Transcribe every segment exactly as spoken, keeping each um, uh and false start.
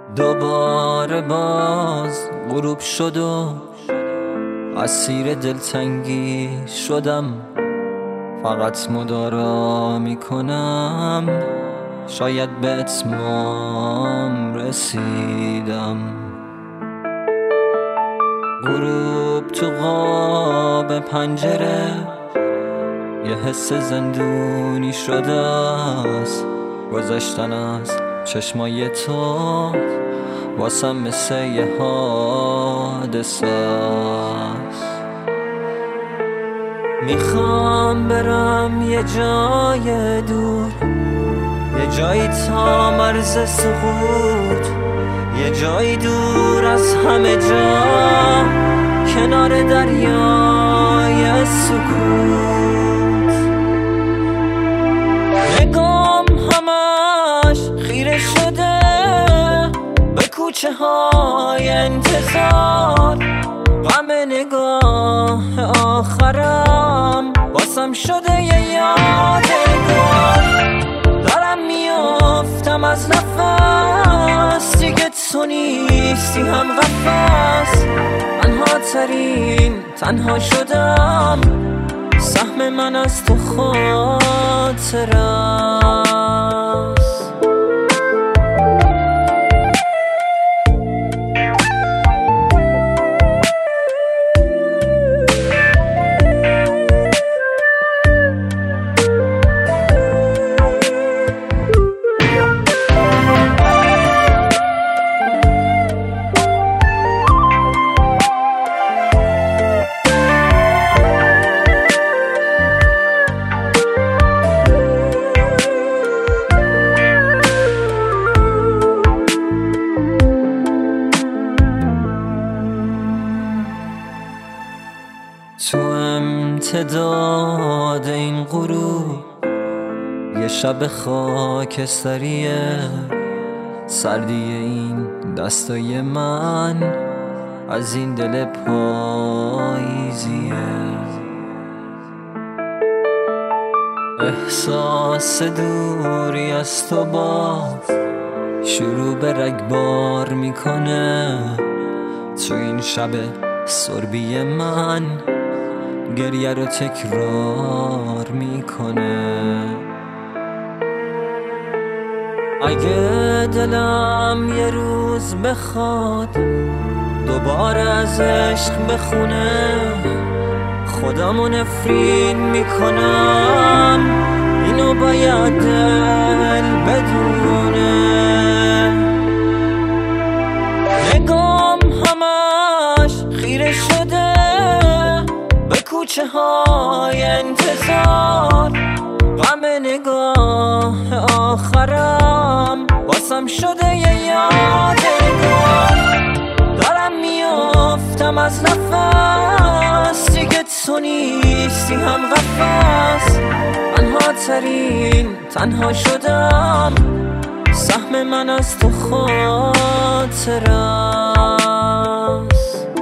دوباره باز غروب شد و اسیر دلتنگی شدم. فقط مدارا میکنم شاید به اتمام رسیدم. غروب تو قاب پنجره یه حس زندونی شده است. گذشتن از چشمای تو واسم مثل یه حادثه است. میخوام برم یه جای دور، یه جایی تا مرز سقوط، یه جایی دور از همه جا، کنار دریای سکوت. نگام همش خیره شده به کوچه های انتظار. غم نگاه آخرم واسم شده یه یادگار. دارم میافتم از نفس، دیگه تو نیستی هم قفس. تنها ترین تنها شدم، سهم من از تو خاطر است. تو امتداد این غروب یه شب خاکستریه، سردی این دستای من از این دل پاییزیه. احساس دوری از تو باز شروع به رگبار میکنه. تو این شب سربی من گریه رو تکرار میکنه. اگه دلم یه روز بخواد دوباره از عشق بخونه، خودمو نفرین میکنم، اینو باید دل بدونه. نگام همش خیره شده به کوچه های انتظار. غم نگاه آخرم واسم شده یه یادگار. دارم میافتم از نفس، دیگه تو نیستی هم قفس. تنها ترین تنها شدم، سهم من از تو خاطر است.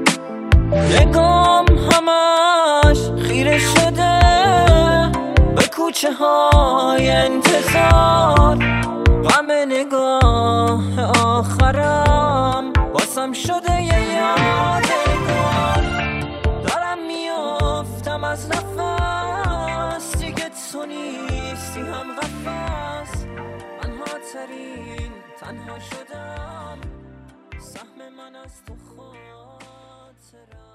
نگام همش خیره شده به کوچه های انتظار. غم نگاه آخرم واسم شده یه یادگار. دارم میافتم از نفس، دیگه تو نیستی هم قفس. تنها ترین تنها شدم، سهم من از تو خاطر است.